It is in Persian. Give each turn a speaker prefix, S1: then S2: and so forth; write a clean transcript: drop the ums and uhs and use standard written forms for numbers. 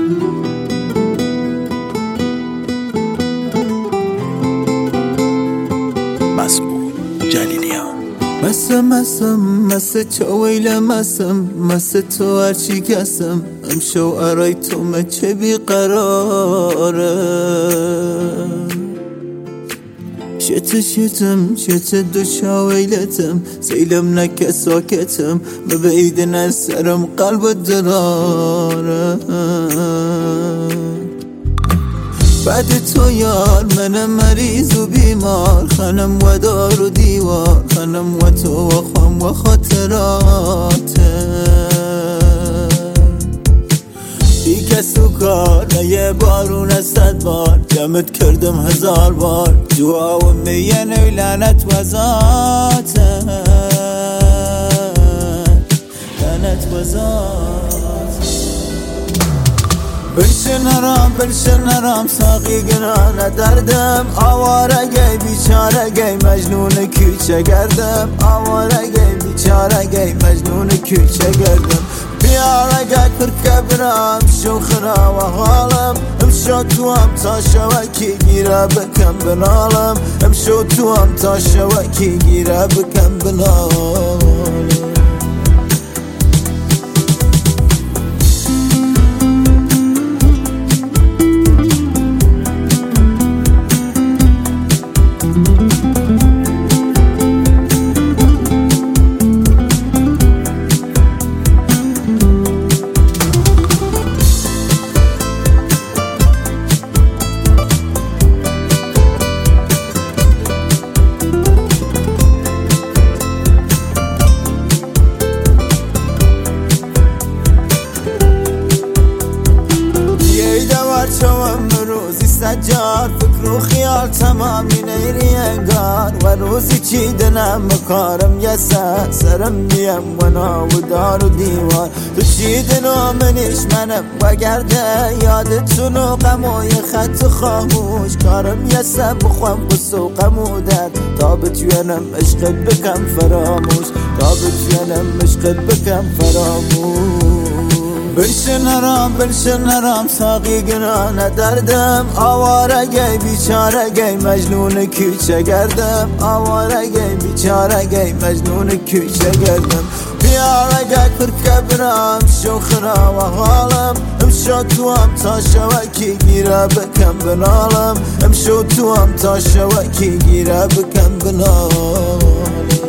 S1: مضمون جلیلیان.
S2: مسه چاویل مسه تو هرچی کسم امشو ارای تو مچه بیقراره شته دو شاویلتم سیلم نکه ساکتم ببعیدن از سرم قلب دراره بعد تو یار منم مریض و بیمار خانم و دار و دیوار خانم و تو و خام و خاطراته بی کس و کار نه یه بارون از 100 بار جمعت کردم 1000 بار دعا و میین و لعنت و ذاته لعنت و ذاته بلشن نرام ساقی گرانه دردم آواره گی بیچاره گی مجنون کوچه گردم آواره گی بیچاره گی مجنون کوچه گردم بیاره گی کرکه برام شو خرا و حالم امشو تو هم تا شوکی گیره بکم بنالم امشو تو هم تا شوکی گیره بکم بنالم روزی سجار فکر و خیال تمامی نیری انگار و روزی چی دنم مکارم یه سرم میم و ناودار و دیوار تو چی دنو منیش منم و گرده یادتونو غم و یه خط خاموش کارم یه سب بخوام قصه و غم و درد تا بتوینم عشقت بکم فراموش تا بتوینم عشقت بکم فراموش بلشن نرام ساقی گرانه دردم آواره گی بیچاره گی مجنون کوچه گردم آواره گی بیچاره گی مجنون کوچه گردم بیاره گی کرکه برام شو خرا و حالم امشو تو هم تا شوکی گیره بکم بنالم امشو تو هم تا شوکی گیره بکم بنالم